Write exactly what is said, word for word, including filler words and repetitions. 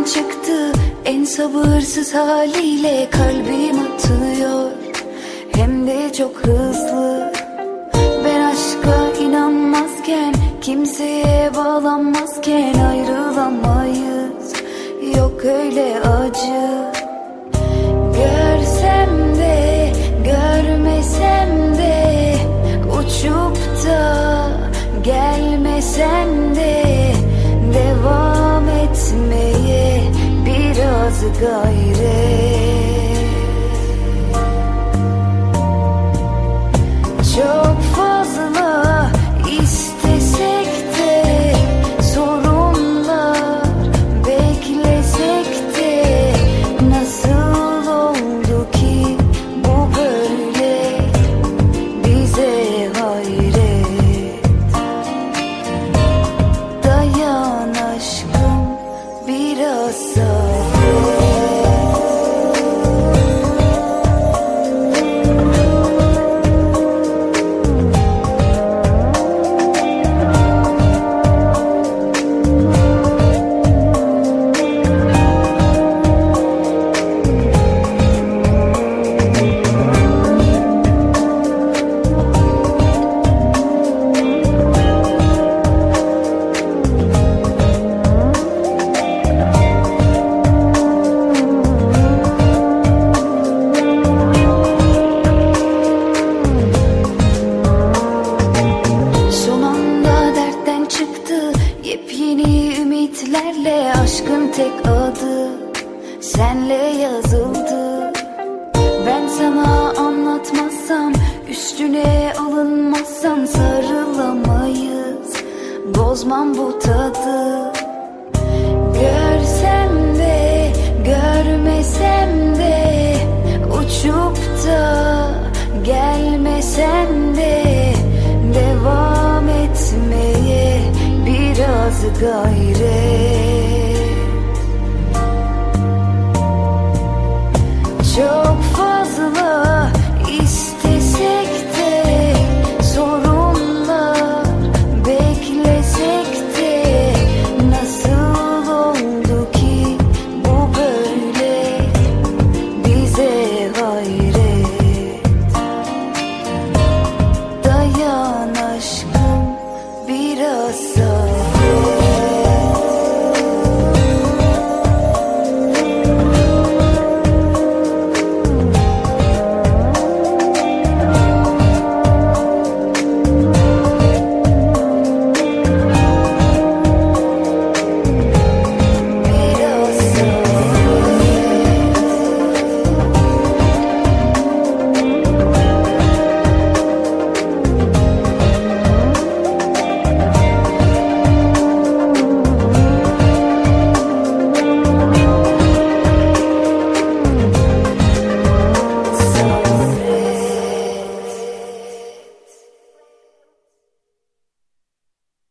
çıktı en sabırsız haliyle, kalbim atıyor hem de çok hızlı. Ben aşka inanmazken, kimseye bağlanmazken ayrılamayız, yok öyle acı. Görsem de görmesem de, uçup da gelmesen de, devam etmeye biraz gayret. Çok fazla istesek de, sorunlar beklesek de, nasıl oldu ki bu böyle, bize hayret. Dayan aşkım biraz sabret. Yepyeni ümitlerle aşkın tek adı senle yazıldı. Ben sana anlatmazsam, üstüne alınmazsan sarılamayız, bozmam bu tadı. Görsem de görmesem de, uçup da gelmesen de, devam etmeye biraz gayret.